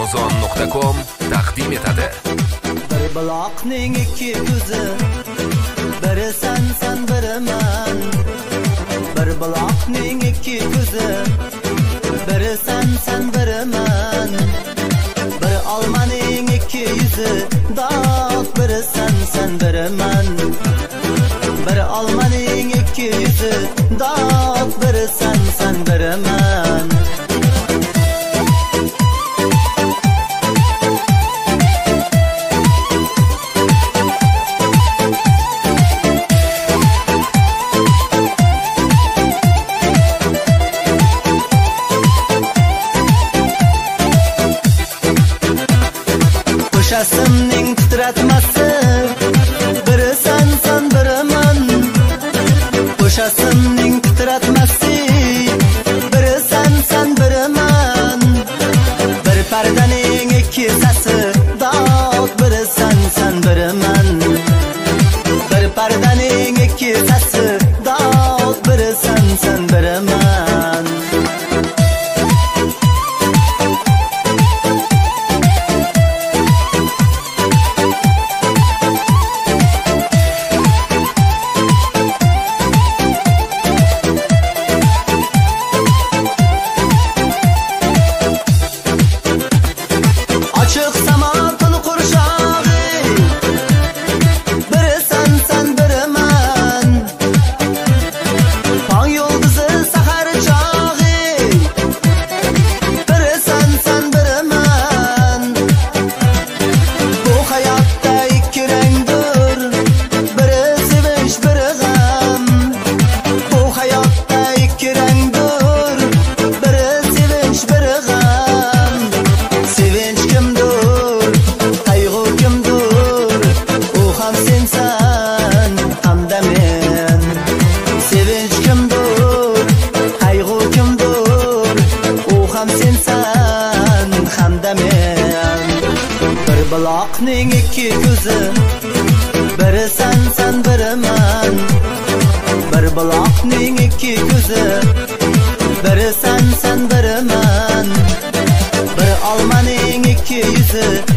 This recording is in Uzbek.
Amazon.com taqdim etadi. Bir buloqning ikki ko'zi, biri sen biri men. Bir buloqning ikki ko'zi, biri sen biri men. Bir olmaning ikki yuzi, dod biri sen biri men. Bir olmaning ikki yuzi, dod biri sen biri men. Qo'shasimning titratmasi, biri sen biri men. Qo'shasimning titratmasi, biri sen biri men. Bir pardaning ikki sasi, dod biri sen biri men. Bir pardaning ikki sasi, dod biri sen biri men. Açıq samatın qurşağı, biri sen biri men. Pan yolduzu sahar çağı, biri sen biri men. Bu hayatda ikki rengdir, biri sevinç biri g'am. Bu hayatda ikki rengdir, biri sevinç biri g'am. Sevinç kimdir, qayg'u kimdir, u ham sensan, hamda men. Sevinç kimdir, qayg'u kimdir, u ham sensan, hamda men. Bir buloqning ikki ko'zi, biri sen biri men. Bir buloqning ikki ko'zi, biri sen biri men. Bir olmaning ikki yuzi,